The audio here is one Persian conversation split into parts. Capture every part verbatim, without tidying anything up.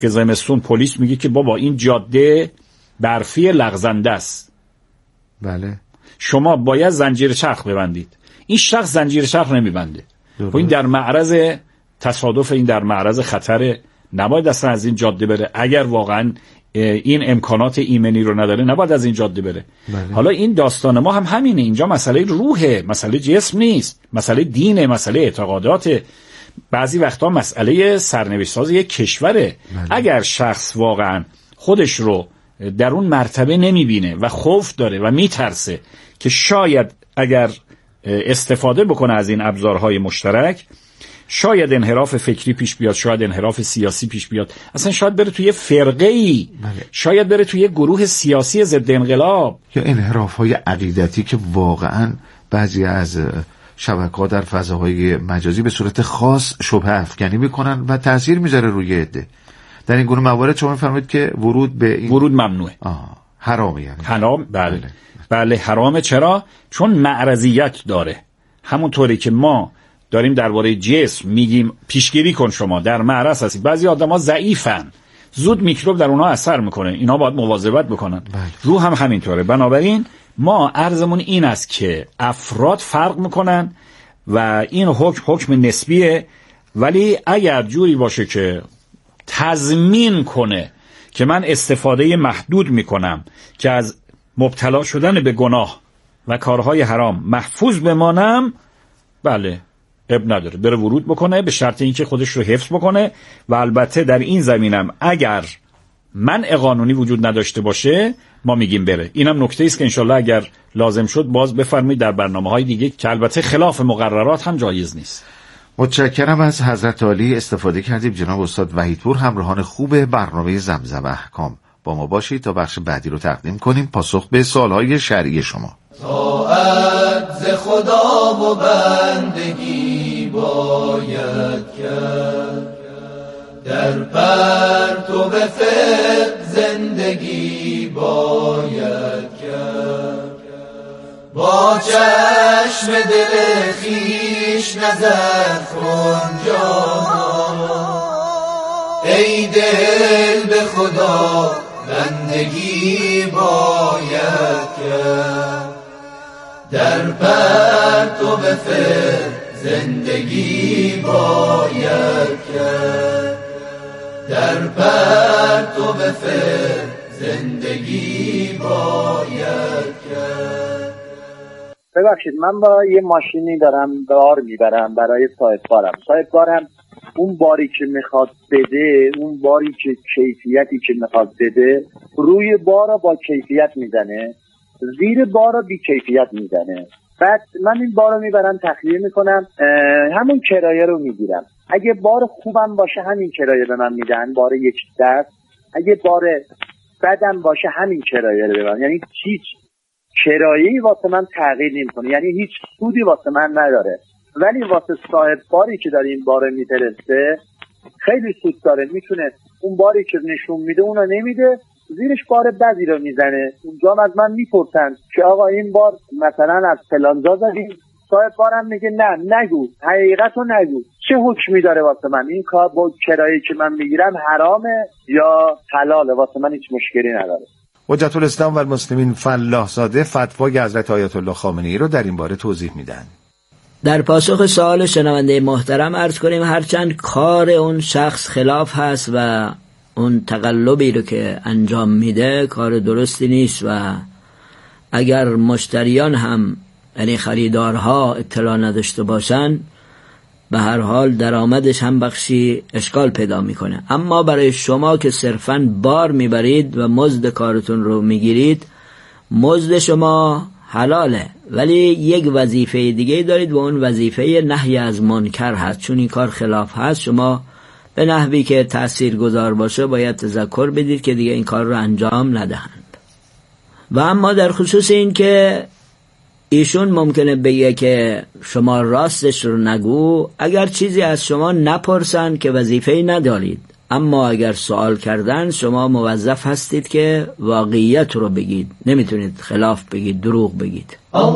که زمستون پلیس میگه که بابا این جاده برفی لغزنده است، بله، شما باید زنجیر چرخ ببندید. این شخص زنجیر چرخ نمیبنده و این در معرض تصادف، این در معرض خطر، نباید اصلا از این جاده بره. اگر واقعا این امکانات ایمنی رو نداره نباید از این جاده بره. بله. حالا این داستان ما هم همینه، اینجا مسئله روحه، مسئله جسم نیست، مسئله دینه، مسئله اعتقاداته، بعضی وقتا مسئله سرنوشت ساز یک کشوره. بله. اگر شخص واقعا خودش رو در اون مرتبه نمیبینه و خوف داره و میترسه که شاید اگر استفاده بکنه از این ابزارهای مشترک شاید انحراف فکری پیش بیاد، شاید انحراف سیاسی پیش بیاد، اصلا شاید بره توی فرقه‌ای، بله. شاید بره توی گروه سیاسی ضد انقلاب، یا انحراف‌های عقیدتی که واقعا بعضی از شبکه‌ها در فضاهای مجازی به صورت خاص شبهه افکنی میکنن و تاثیر میذاره روی عده. در این گونه موارد شما میفرمایید که ورود به این ورود ممنوعه. آه. حرامه یعنی حرام، بله. بله. بله حرامه. چرا؟ چون معرضیت داره. همونطوری که ما داریم درباره جسم میگیم پیشگیری کن، شما در معرض هستی. بعضی آدم‌ها ضعیفن، زود میکروب در اونها اثر میکنه، اینا باید مواظبت بکنن. بله. روح هم همینطوره. بنابراین ما عرضمون این است که افراد فرق میکنن و این حکم حکم نسبیه، ولی اگر جوری باشه که تضمین کنه که من استفاده محدود میکنم که از مبتلا شدن به گناه و کارهای حرام محفوظ بمانم، بله اب نداره، بره ورود بکنه به شرط اینکه خودش رو حفظ بکنه. و البته در این زمینم اگر منع قانونی وجود نداشته باشه ما میگیم بره. اینم نکته است که انشالله اگر لازم شد باز بفرمایید در برنامه‌های دیگه، که البته خلاف مقررات هم جایز نیست. متشکرم از حضرت عالی، استفاده کردیم. جناب استاد وحیدپور همراهان خوب برنامه زمزم احکام، با ما باشید تا بخش بعدی رو تقدیم کنیم، پاسخ به سوالهای شرعی شما. طاعت ز خدا و بندگی باید کرد، در پرتو فقه زندگی باید کرد، با چشم دل خویش نظر کن جانا، ای دل به خدا بندگی باید کرد، در پرتو فقه زندگی باید کرد، در پرتو فقه زندگی باید کرد. ببخشید من با یه ماشینی دارم بار میبرم برای صاحب بارم. صاحب بارم اون باری که میخواد بده، اون باری که کیفیتی که میخواد بده، روی بارا با کیفیت میزنه، زیر بارا بی کیفیت میزنه. بعد من این بارو میبرم تخلیه میکنم، همون کرایه رو میگیرم. اگه بار خوبم باشه همین کرایه به من میدن، بار یک دست. اگه بار بدم باشه همین کرایه رو به من، یعنی هیچ کرایه‌ای واسه من تغییر نمیکنه، یعنی هیچ سودی واسه من نداره. ولی واسه صاحب باری که داره این بار میفرسته خیلی سود داره. میتونه اون باری که نشون میده اونو نمیده، زیرش بار بدی رو میزنه. اونجا از من میپرسن که آقا این بار مثلا از فلانجا زدیم، صاحب بارم میگه نه نگو، حقیقتو نگو، چه حکمی داره واسه من؟ این کار با کرایه‌ای که من میگیرم حرامه یا حلاله؟ واسه من هیچ مشکلی نداره. حجت الاسلام و المسلمین فلاح زاده فتوای حضرت آیت الله خامنه‌ای رو در این باره توضیح میدن. در پاسخ سوال شنونده محترم عرض کنیم هرچند کار اون شخص خلاف هست و اون تقلبی رو که انجام میده کار درستی نیست و اگر مشتریان هم یعنی خریدارها اطلاع نداشته باشن به هر حال درآمدش هم بخشی اشکال پیدا میکنه. اما برای شما که صرفاً بار میبرید و مزد کارتون رو میگیرید، مزد شما حلاله، ولی یک وظیفه دیگه دارید و اون وظیفه نهی از منکر هست. چون این کار خلاف هست، شما به نحوی که تأثیر گذار باشه باید تذکر بدید که دیگه این کار رو انجام ندهند. و اما در خصوص این که ایشون ممکنه بگه که شما راستش رو نگو، اگر چیزی از شما نپرسن که وظیفه‌ای ندارید، اما اگر سوال کردن شما موظف هستید که واقعیت رو بگید، نمیتونید خلاف بگید، دروغ بگید.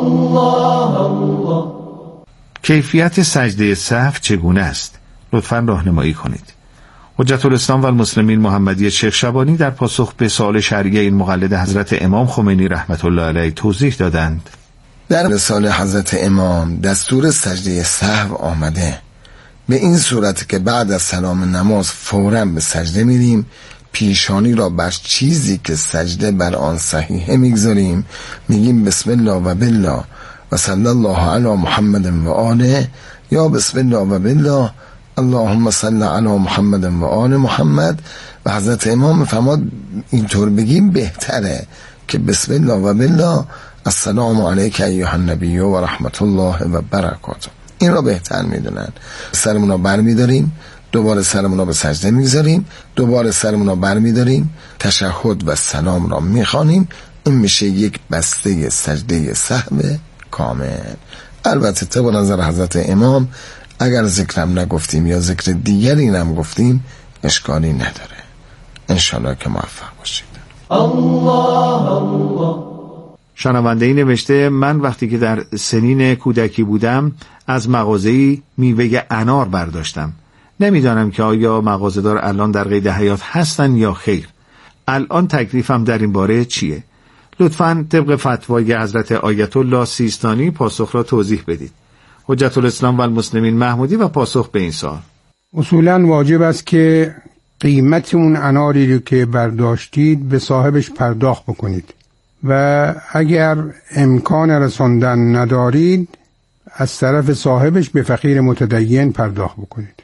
الله الله. کیفیت سجده سهو چگونه است؟ لطفاً راهنمایی کنید. حجت الاسلام و المسلمین محمدی شیخ شبانی در پاسخ به سوال شرعی این مقلد حضرت امام خمینی رحمت الله علیه توضیح دادند. در رساله حضرت امام دستور سجده سهو آمده، به این صورت که بعد از سلام نماز فوراً به سجده میریم، پیشانی را بر چیزی که سجده بر آن صحیحه میگذاریم، میگیم بسم الله و بالله و صلی الله علی محمد و آله، یا بسم الله و بالله اللهم صل علی محمد و آل محمد. و حضرت امام فرماد اینطور بگیم بهتره که بسم الله و بالله السلام علیک ایها النبی و رحمت الله و برکاته. این را بهتر میدونن. سرمون را بر میداریم، دوباره سرمون را به سجده میگذاریم، دوباره سرمون را بر میداریم، تشهد و سلام را میخوانیم. این میشه یک بسته سجده سهو کامل. البته طبق نظر حضرت امام اگر ذکرم نگفتیم یا ذکر دیگری نم گفتیم اشکالی نداره. انشالله که موفق باشید. الله الله. شنونده ای نوشته من وقتی که در سنین کودکی بودم از مغازه‌ای میوه انار برداشتم. نمیدانم که آیا مغازه‌دار الان در قید حیات هستن یا خیر. الان تکلیفم در این باره چیه؟ لطفاً طبق فتوای حضرت آیت الله سیستانی پاسخ را توضیح بدید. حجت الاسلام و المسلمین محمودی و پاسخ به این سوال. اصولاً واجب است که قیمت اون اناری رو که برداشتید به صاحبش پرداخت بکنید و اگر امکان رساندن ندارید از طرف صاحبش به فقیر متدین پرداخت بکنید.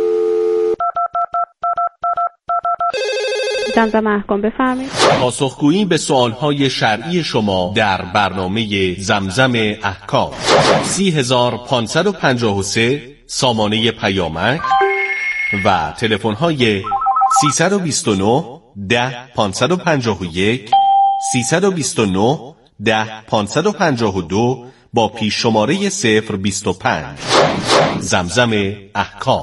زمزم احکام بفرمایید. پاسخگویی به سوالهای شرعی شما در برنامه زمزم احکام. سی هزار پانصد و پنجاه و سه سامانه پیامک و تلفن‌های سیصد و بیست و نه ده پانصد و پنجاه و یک، سیصد و بیست و نه ده پانصد و پنجاه و دو با پیش شماره صفر بیست و پنج. زمزم احکام.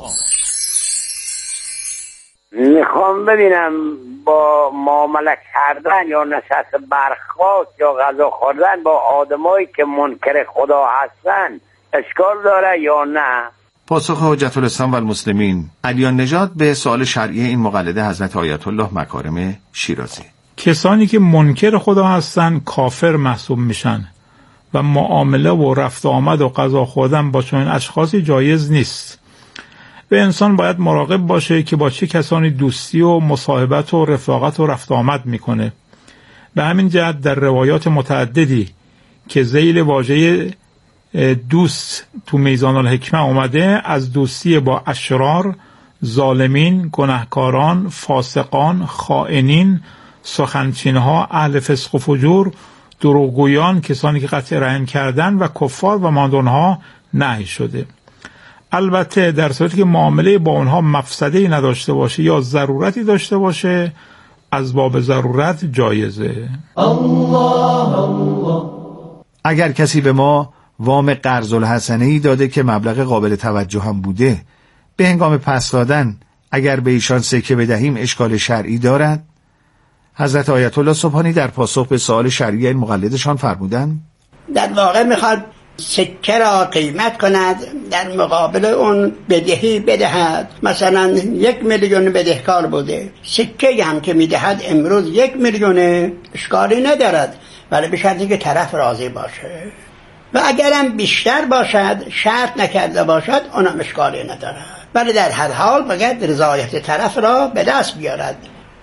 میخوام ببینم با معامله کردن یا نشست برخاست یا غذا خوردن با آدمایی که منکر خدا هستن اشکال داره یا نه؟ پاسخ حجت الاسلام و المسلمین علیان نژاد به سوال شرعی این مقلده حضرت آیت الله مکارم شیرازی. کسانی که منکر خدا هستن کافر محسوب میشن و معامله و رفت آمد و غذا خوردن با چنین اشخاصی جایز نیست. و انسان باید مراقب باشه که با چه کسانی دوستی و مصاحبت و رفاقت و رفت آمد میکنه. به همین جهت در روایات متعددی که ذیل واژه دوست تو میزان الحکمه اومده، از دوستی با اشرار، ظالمین، گناهکاران، فاسقان، خائنین، سخنچینها، اهل فسق و فجور، دروغگویان، کسانی که قطع رحم کردن و کفار و ماندونها نهی شده. البته در صورتی که معامله با اونها مفسده‌ای نداشته باشه یا ضرورتی داشته باشه از باب ضرورت جایزه. الله الله. اگر کسی به ما وام قرض الحسنه‌ای داده که مبلغ قابل توجه هم بوده، به هنگام پس دادن اگر به ایشان سکه بدهیم اشکال شرعی دارد؟ حضرت آیت الله سبحانی در پاسخ به سوال شرعی این مقلدشان فرمودند در واقع میخواد سکه را قیمت کند، در مقابل اون بدهی بدهد. مثلا یک میلیون بدهکار بوده، سکه هم که میدهد امروز یک میلیونه، اشکالی ندارد، ولی به شرطی که طرف راضی باشه و اگرم بیشتر باشد شرط نکرده باشد اونم اشکالی ندارد، ولی در هر حال باید رضایت طرف را به دست بیارد.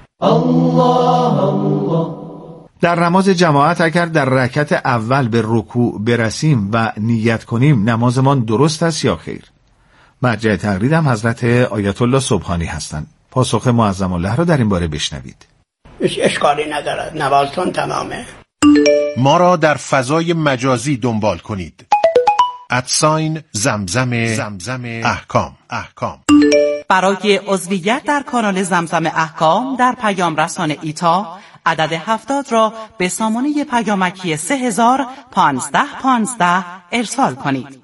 الله الله. در نماز جماعت اگر در رکعت اول به رکوع برسیم و نیت کنیم نمازمان درست است یا خیر؟ مرجع تقلید هم حضرت آیت الله سبحانی هستند. پاسخ معظم الله را در این باره بشنوید. اشکالی ندارد، نمازتون تمامه. ما را در فضای مجازی دنبال کنید. ادساین زمزم زمزم احکام احکام. برای عضویت در کانال زمزم احکام در پیام رسان ایتا عدد هفتاد را به سامانه پیامکی سه هزار پانزده پانزده ارسال کنید.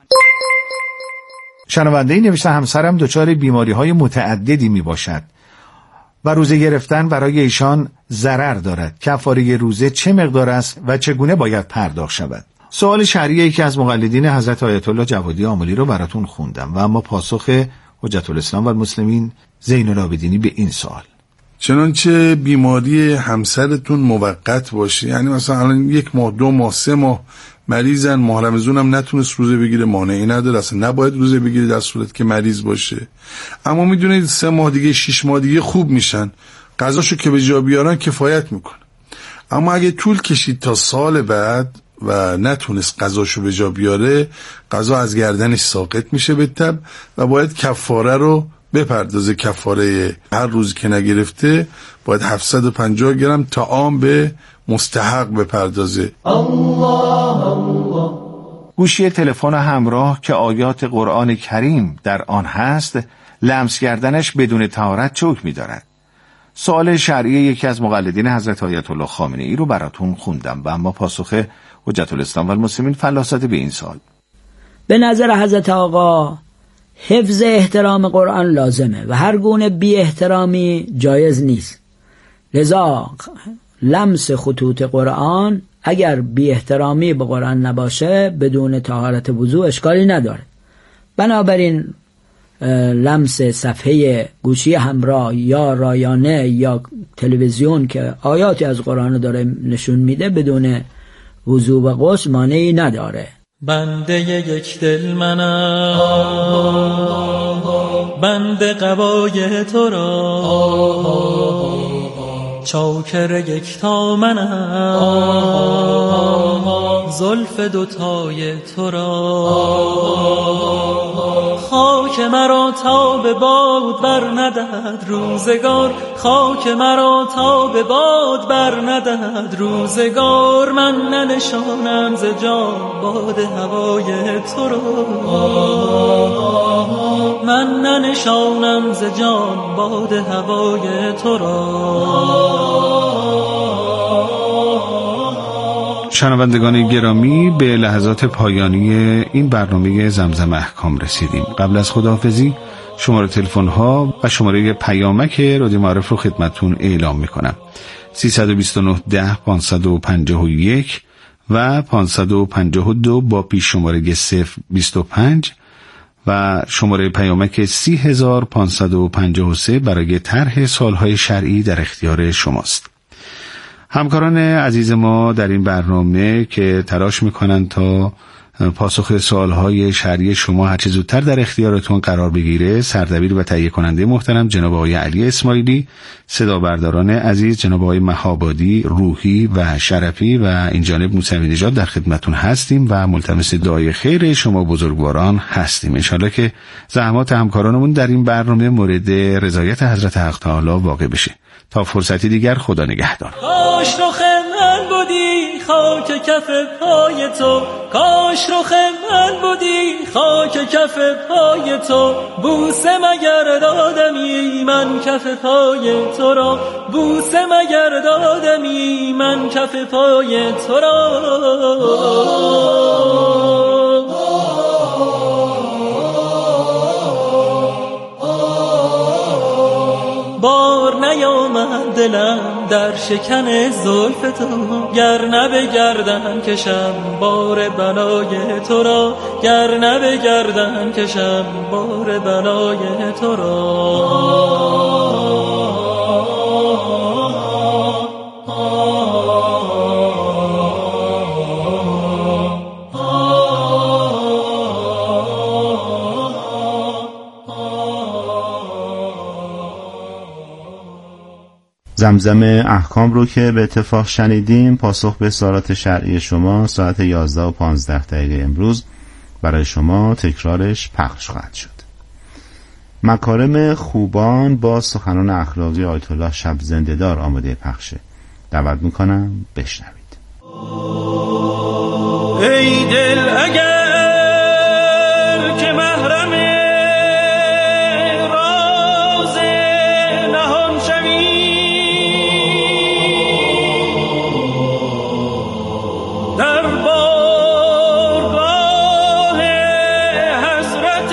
شنونده‌ای نوشته همسرم دچار بیماری‌های متعددی میباشد و روزه گرفتن برای ایشان ضرر دارد. کفاره روزه چه مقدار است و چگونه باید پرداخت شود؟ سوال شرعی که از مقلدین حضرت آیت الله جوادی آملی رو براتون خوندم و اما پاسخ حجت الاسلام و المسلمین زین العابدینی به این سوال: چنانچه بیماری همسرتون موقت باشه، یعنی مثلا الان یک ماه دو ماه سه ماه مریضن، ماه رمضان هم نتونست روزه بگیره، مانعی نداره، اصلا نباید روزه بگیره در صورت که مریض باشه، اما میدونید سه ماه دیگه شش ماه دیگه خوب میشن، قضاشو که به جا بیارن کفایت میکنه. اما اگه طول کشید تا سال بعد و نتونست قضاشو به جا بیاره، قضا از گردنش ساقط میشه به تبع و باید کفاره رو بپردازه. کفاره هر روزی که نگرفته باید هفتصد و پنجاه گرم طعام به مستحق بپردازه. الله الله. گوشی تلفن همراه که آیات قرآن کریم در آن هست، لمس کردنش بدون طهارت چه حکمی دارد؟ سوال شرعی یکی از مقلدین حضرت آیت الله خامنه‌ای رو براتون خوندم و اما پاسخ حجت الاسلام و المسلمین فلاسفه به این سوال: به نظر حضرت آقا حفظ احترام قرآن لازمه و هر گونه بی احترامی جایز نیست. لذا لمس خطوط قرآن اگر بی احترامی به قرآن نباشه بدون طهارت وضو اشکالی نداره. بنابراین لمس صفحه گوشی همراه یا رایانه یا تلویزیون که آیاتی از قرآن داره نشون میده بدون وضو و غسل مانعی نداره. بنده یک دل منم، بنده قبای تو را، چاکر یکتا منم، زلف دوتای تو را. خاک مرا تا به باد بر ندهد روزگار، خاک مرا تا به باد بر ندهد روزگار. من ننشانم ز جان باد هوای تو را، من ننشانم ز جان باد هوای تو را. شنوندگان گرامی، به لحظات پایانی این برنامه زمزم احکام رسیدیم. قبل از خداحافظی شماره تلفن ها و شماره پیامک رادیو معارف رو خدمتتون اعلام میکنم: سیصد و بیست و نه ده پانصد و پنجاه و یک و پانصد و پنجاه و دو با پیش شماره صفر بیست و پنج و شماره پیامک سی هزار پانصد و پنجاه و سه برای طرح سوالهای شرعی در اختیار شماست. همکاران عزیز ما در این برنامه که تلاش میکنن تا پاسخ سوالهای شرعی شما هر چه زودتر در اختیارتون قرار بگیره، سردبیر و تهیه کننده محترم جناب آقای علی اسماعیلی، صدا برداران عزیز جناب آقای مهابادی، روحی و شرفی و این جانب موسوی نژاد در خدمتون هستیم و ملتمس دعای خیر شما بزرگواران هستیم. انشالله که زحمات همکارانمون در این برنامه مورد رضایت حضرت حق تعالی واقع بشه. تا فرصتی دیگر، خدا نگهدار. کاش رخ من بودی خاک کف پای تو، کاش رخ من بودی خاک کف پای تو. بوسه مگر دادمی من کف پای تو را، بوسه مگر دادمی من کف پای تو را. بار نیامد دلم در شکن زلف تو، گر نه به گردن کشم بار بلای تو را، گر نه به گردن کشم بار بلای تو را. زمزم احکام رو که به اتفاق شنیدیم، پاسخ به سوالات شرعی شما ساعت یازده و پانزده دقیقه امروز برای شما تکرارش پخش خواهد شد. مکارم خوبان با سخنان اخلاقی آیت الله شب زنده‌دار آماده پخشه. دعوت میکنم بشنوید. ای دل اگر که محرم راز نهان شوی، در بارگاه حضرت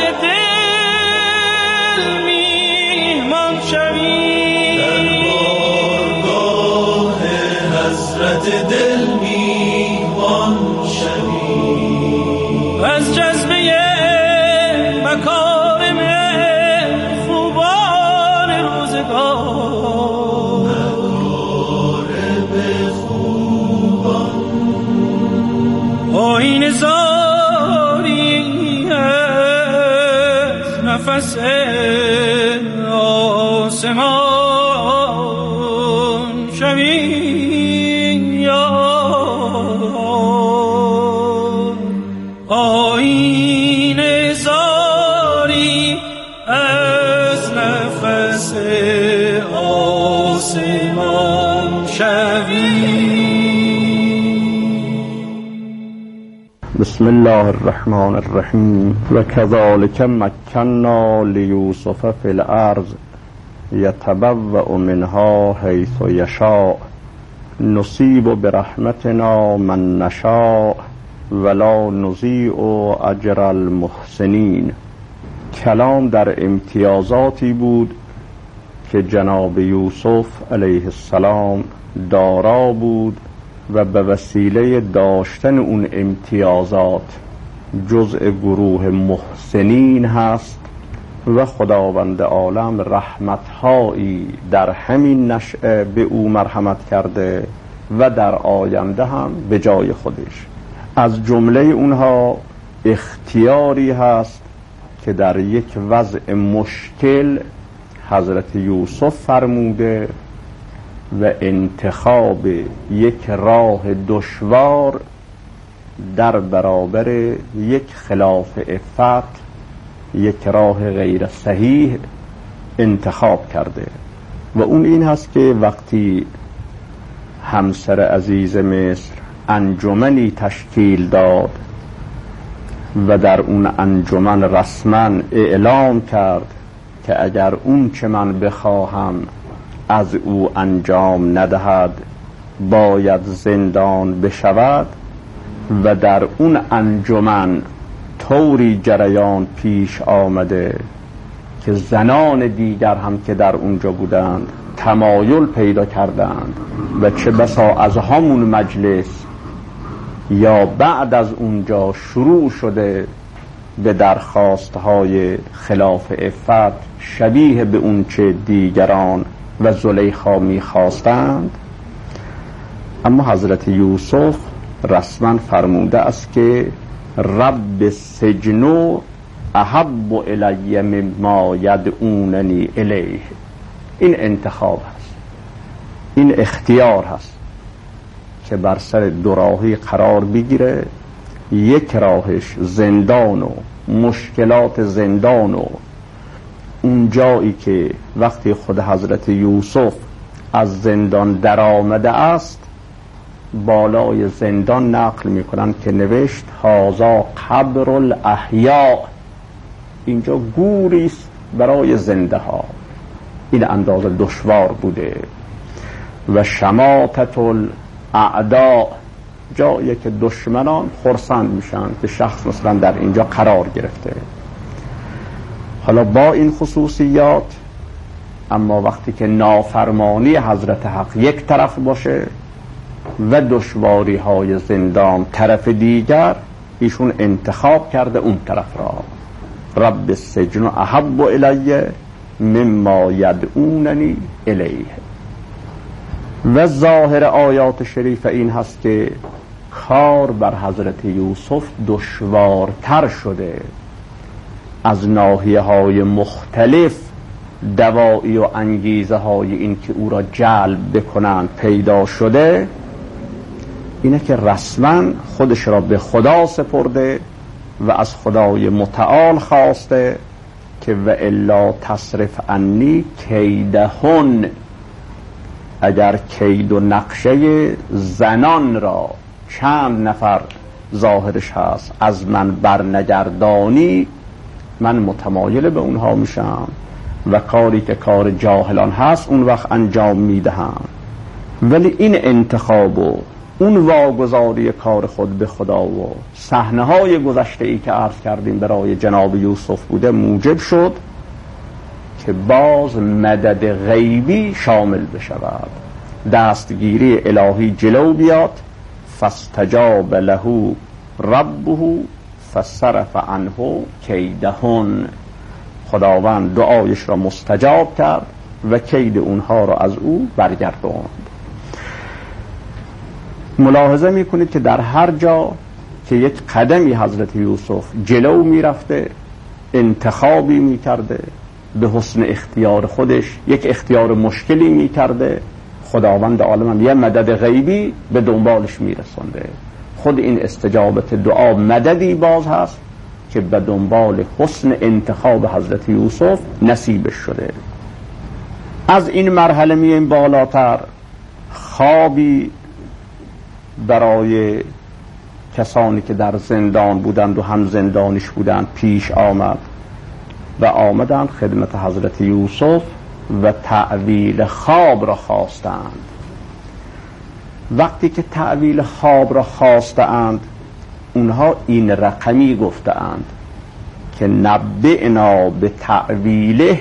دل میهمان شوی، در بارگاه حضرت دل میهمان شوی. از جذبه مکارم آسمان شوی یا آیین زاری از نفس آسمان شوی. بسم الله الرحمن الرحیم و کذالک مکننا لیوسف فی الارض یتبوأ منها حیث یشاء نصیب برحمتنا من نشاء ولا نضیع اجر المحسنین. کلام در امتیازاتی بود که جناب یوسف علیه السلام دارا بود و به وسیله داشتن اون امتیازات جزء گروه محسنین هست و خداوند عالم رحمتهایی در همین نشأه به او مرحمت کرده و در آینده هم به جای خودش. از جمله اونها اختیاری هست که در یک وضع مشکل حضرت یوسف فرموده و انتخاب یک راه دشوار در برابر یک خلاف عفت، یک راه غیر صحیح انتخاب کرده و اون این هست که وقتی همسر عزیز مصر انجمنی تشکیل داد و در اون انجمن رسما اعلام کرد که اگر اون چه من بخواهم از او انجام ندهد باید زندان بشود و در اون انجمن طوری جریان پیش آمده که زنان دیگر هم که در اونجا بودند تمایل پیدا کردند و چه بسا از همون مجلس یا بعد از اونجا شروع شده به درخواستهای خلاف عفت شبیه به اون چه دیگران و زلیخا می‌خواستند. اما حضرت یوسف رسما فرموده است که رب سجن احب الی مما یدعوننی الیه. این انتخاب هست، این اختیار هست که بر سر دو راهی قرار بگیره. یک راهش زندان و مشکلات زندان و اون جایی که وقتی خود حضرت یوسف از زندان در آمده است بالای زندان نقل میکنن که نوشت هازا قبر الاحیاء، اینجا گوریست برای زنده ها. این اندازه دشوار بوده. و شماتت الاعداء، جایی که دشمنان خرسند میشن که شخص مثلا در اینجا قرار گرفته. حالا با این خصوصیات، اما وقتی که نافرمانی حضرت حق یک طرف باشه و دشواری های زندان طرف دیگر، ایشون انتخاب کرده اون طرف را. رب السجن احب الی مما یدعوننی الیه. و ظاهر آیات شریف این هست که کار بر حضرت یوسف دشوارتر شده. از ناحیه های مختلف دواعی و انگیزه های این که او را جلب بکنند پیدا شده. اینه که رسما خودش را به خدا سپرده و از خدای متعال خواسته که و الا تصرف عنی کیدهن، اگر کید و نقشه زنان را چند نفر ظاهرش هست از من برنگردانی، من متمایل به اونها میشم و کاری که کار جاهلان هست اون وقت انجام میدهم. ولی این انتخاب و اون واگذاری کار خود به خدا و صحنه های گذشته ای که عرض کردیم برای جناب یوسف بوده موجب شد که باز مدد غیبی شامل بشود، دستگیری الهی جلو بیاد. فاستجاب له ربه فصرف عنه کیدهن، خداوند دعایش را مستجاب کرد و کید اونها را از او برگرداند. ملاحظه میکنید که در هر جا که یک قدمی حضرت یوسف جلو میرفته، انتخابی میکرده، به حسن اختیار خودش یک اختیار مشکلی میکرده، خداوند عالم هم یه مدد غیبی به دنبالش میرسونده. خود این استجابت دعا مددی باز هست که به دنبال حسن انتخاب حضرت یوسف نصیبش شده. از این مرحله میایم بالاتر. خوابی برای کسانی که در زندان بودند و هم زندانیش بودند پیش آمد و آمدند خدمت حضرت یوسف و تعویل خواب را خواستند. وقتی که تعویل خواب را خواستند اونها این رقمی گفتند که نبئنا به تعویله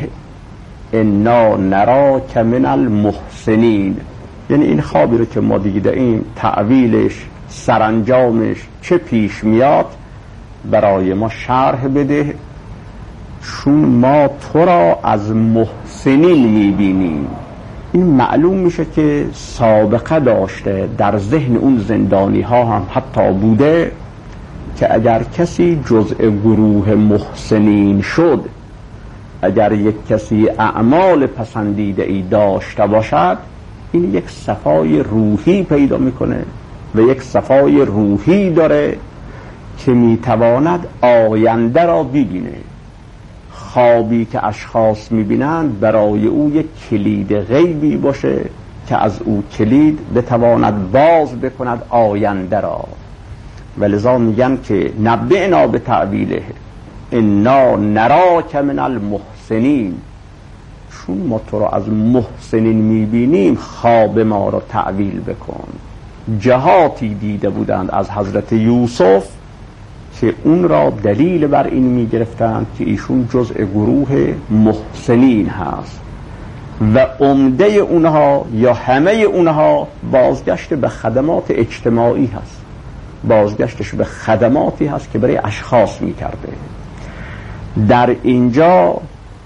انا نراک من المحسنین، یعنی این خوابی رو که ما دیده ایم تعویلش سرانجامش چه پیش میاد برای ما شرح بده، چون ما تو را از محسنین میبینیم. این معلوم میشه که سابقه داشته در ذهن اون زندانی ها هم حتی بوده که اگر کسی جزء گروه محسنین شد، اگر یک کسی اعمال پسندیده ای داشته باشد، این یک صفای روحی پیدا میکنه و یک صفای روحی داره که میتواند آینده را ببینه. خوابی که اشخاص میبینند برای او یک کلید غیبی باشه که از او کلید بتواند باز بکند آینده را. ولذا میگن که نبئنا به تعویله انا نراک من المحسنین، چون ما تو را از محسنین میبینیم خواب ما را تعویل بکن. جهاتی دیده بودند از حضرت یوسف که اون را دلیل بر این میگرفتند که ایشون جزء گروه محسنین هست و عمده اونها یا همه اونها بازگشت به خدمات اجتماعی هست، بازگشتش به خدماتی هست که برای اشخاص میکرده. در اینجا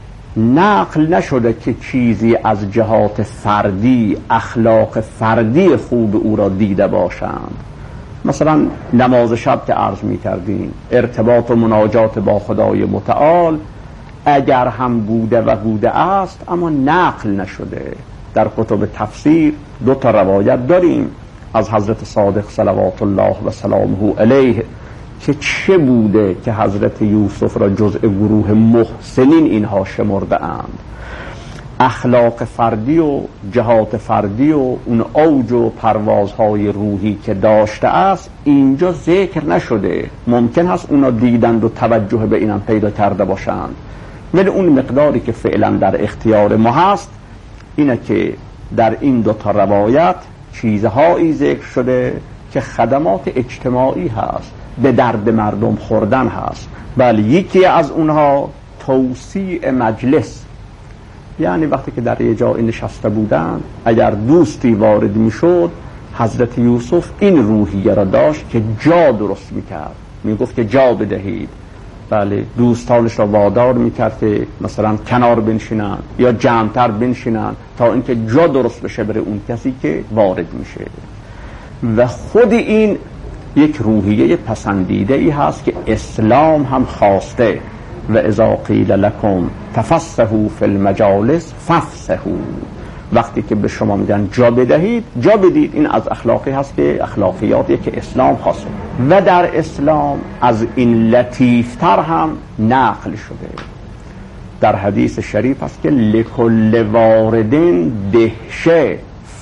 نقل نشده که چیزی از جهات فردی اخلاق فردی خوب او را دیده باشند. مثلا نماز شب که عرض می کردیم، ارتباط و مناجات با خدای متعال اگر هم بوده و بوده است اما نقل نشده. در کتب تفسیر دو تا روایت داریم از حضرت صادق صلوات الله و سلامه علیه که چه بوده که حضرت یوسف را جزء گروه محسنین اینها شمرده اند. اخلاق فردی و جهات فردی و اون اوج و پروازهای روحی که داشته است اینجا ذکر نشده. ممکن هست اونا دیدند و توجه به اینم پیدا کرده باشند، ولی اون مقداری که فعلا در اختیار ما هست اینه که در این دو تا روایت چیزهایی ذکر شده که خدمات اجتماعی هست، به درد مردم خوردن هست. بله، یکی از اونها توسیع مجلس، یعنی وقتی که در یه جایی نشسته بودن اگر دوستی وارد میشد حضرت یوسف این روحیه را داشت که جا درست میکرد، میگفت که جا بدهید. بله، دوستانش را وادار میکرد که مثلا کنار بنشینن یا جمعتر بنشینن تا اینکه جا درست بشه برای اون کسی که وارد میشه. و خود این یک روحیه پسندیده ای هست که اسلام هم خواسته و اذا قیل لکم تفسحوا فی المجالس فافسحوا، وقتی که به شما میگن جا بدهید جا بدید. این از اخلاقی هست که اخلاقیاتی که اسلام خواسته و در اسلام از این لطیفتر هم نقل شده. در حدیث شریف هست که لکل واردین دهشه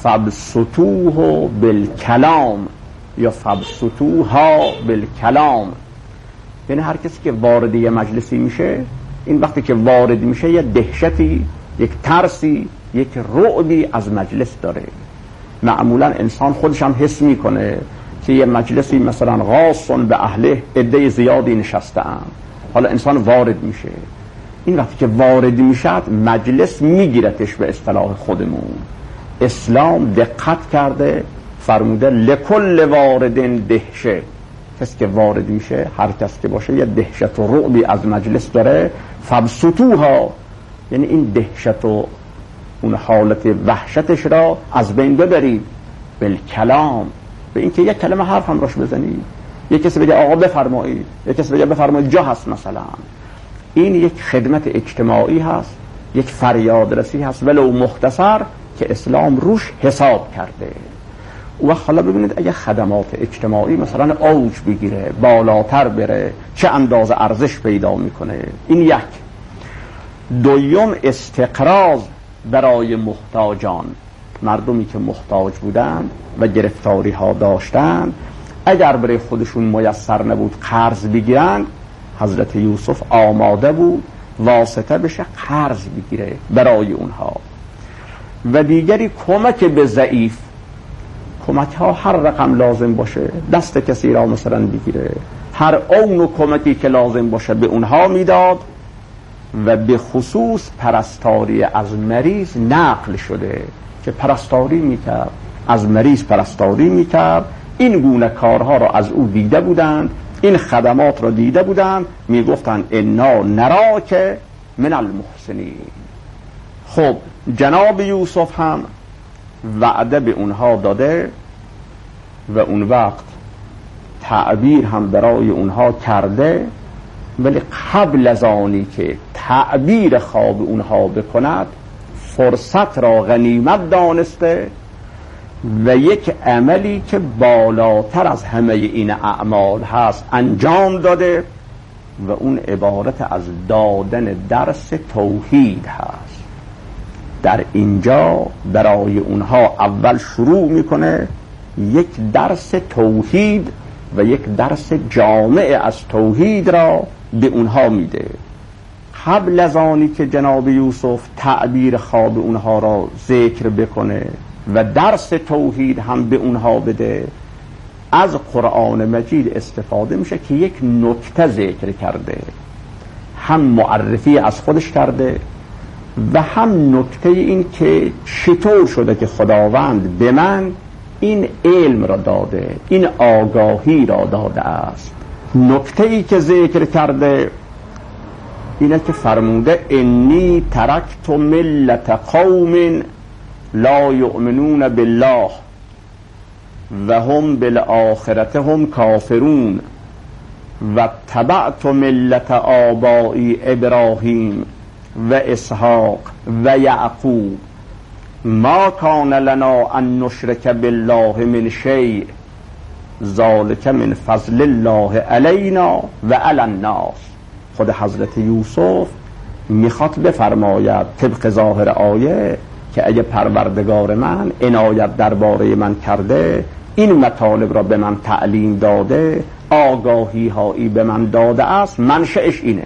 فبسطوه بالکلام یا فبسطوها بالکلام، یعنی هر کسی که وارد یه مجلسی میشه این وقتی که وارد میشه یه دهشتی، یک ترسی، یک رعبی از مجلس داره. معمولا انسان خودش هم حس میکنه که یه مجلسی مثلا غاصن به اهله عده زیادی نشستن، حالا انسان وارد میشه، این وقتی که وارد میشد مجلس میگیرتش. به اصطلاح خودمون اسلام دقت کرده فرموده لکل واردن دهشه، کسی که وارد میشه هر کس که باشه یه دهشت و رعبی از مجلس داره. فبسطوها یعنی این دهشت و اون حالت وحشتش را از بین ببرید. بالکلام، به این که یک کلمه حرف هم روش بزنید، یک کسی بگه آقا بفرمایید، یک کسی بگه بفرمایید جا هست مثلا. این یک خدمت اجتماعی هست یک فریادرسی هست ولو مختصر که اسلام روش حساب کرده. و حالا ببینید اگه خدمات اجتماعی مثلا اوج بگیره، بالاتر بره، چه اندازه ارزش پیدا میکنه. این یک. دوم استقراض برای محتاجان، مردمی که محتاج بودند و گرفتاری ها داشتند اگر برای خودشون میسر نبود قرض بگیرن، حضرت یوسف آماده بود واسطه بشه قرض بگیره برای اونها. و دیگری کمک به ضعیف، کمک ها هر رقم لازم باشه دست کسی را مثلا بگیره، هر اون و کمکی که لازم باشه به اونها میداد. و به خصوص پرستاری از مریض نقل شده که پرستاری میکرد، از مریض پرستاری میکرد. این گونه کارها را از او دیده بودند، این خدمات را دیده بودند، میگفتند انا نراک من المحسنین. خب جناب یوسف هم وعده به اونها داده و اون وقت تعبیر هم برای اونها کرده، ولی قبل از آنی که تعبیر خواب اونها بکند فرصت را غنیمت دانسته و یک عملی که بالاتر از همه این اعمال هست انجام داده و اون عبارت از دادن درس توحید هست. در اینجا برای اونها اول شروع میکنه یک درس توحید و یک درس جامع از توحید را به اونها میده. قبل از آنی که جناب یوسف تعبیر خواب اونها را ذکر بکنه و درس توحید هم به اونها بده، از قرآن مجید استفاده میشه که یک نکته ذکر کرده، هم معرفی از خودش کرده و هم نکته این که چطور شده که خداوند به من این علم را داده، این آگاهی را داده است. نکته ای که ذکر کرده اینه که فرموده انی ترکت ملت قوم لا یؤمنون بالله و هم بالآخرت هم کافرون و تبعت ملت آبائی ابراهیم و اسحاق و یعقوب ما کان لنا ان نشرک بالله من شیء ذالک من فضل الله علینا و علی الناس. خود حضرت یوسف میخواد بفرماید طبق ظاهر آیه که اگه پروردگار من عنایت درباره من کرده، این مطالب را به من تعلیم داده، آگاهی هایی به من داده است، منشأش اینه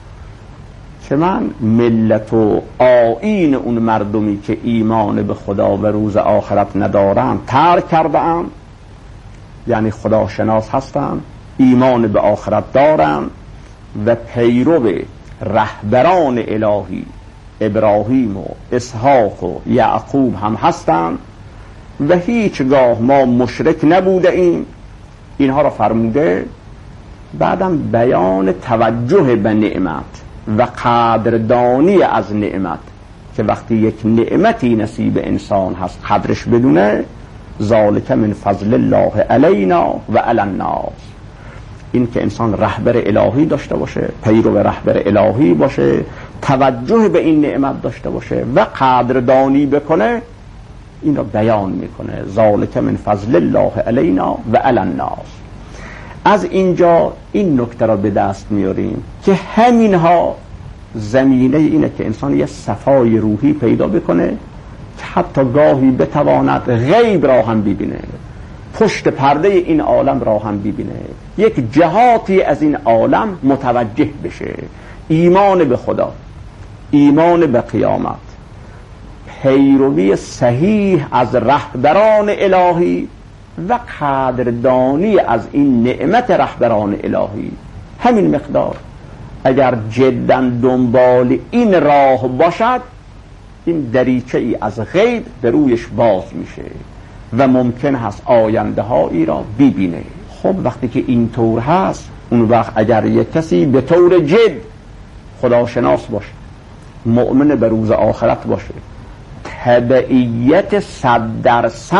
که من ملت و آیین اون مردمی که ایمان به خدا و روز آخرت ندارم ترک کردم، یعنی خدا شناس هستم، ایمان به آخرت دارم و پیرو رهبران الهی ابراهیم و اسحاق و یعقوب هم هستم و هیچگاه ما مشرک نبوده ایم. اینها را فرموده. بعدم بیان توجه به نعمت و قدردانی از نعمت که وقتی یک نعمتی نصیب انسان هست قدرش بدونه، ذالک من فضل الله علینا و علی الناس. این که انسان رهبر الهی داشته باشه، پیرو رهبر الهی باشه، توجه به این نعمت داشته باشه و قدردانی بکنه، این را بیان میکنه ذالک من فضل الله علینا و علی الناس. از اینجا این نکته را به دست میاریم که همینها زمینه اینه که انسان یه صفای روحی پیدا بکنه که حتی گاهی بتواند غیب را هم ببینه، پشت پرده این عالم را هم ببینه، یک جهاتی از این عالم متوجه بشه. ایمان به خدا، ایمان به قیامت، پیروی صحیح از رهبران الهی و قدردانی از این نعمت رهبران الهی، همین مقدار اگر جدا دنبال این راه باشد، این دریچه ای از غیب به رویش باز میشه و ممکن هست آینده هایی را ببینه. خب وقتی که این طور هست، اون وقت اگر یک کسی به طور جد خداشناس باشه، مؤمن به روز آخرت باشه، تبعیت صد درصد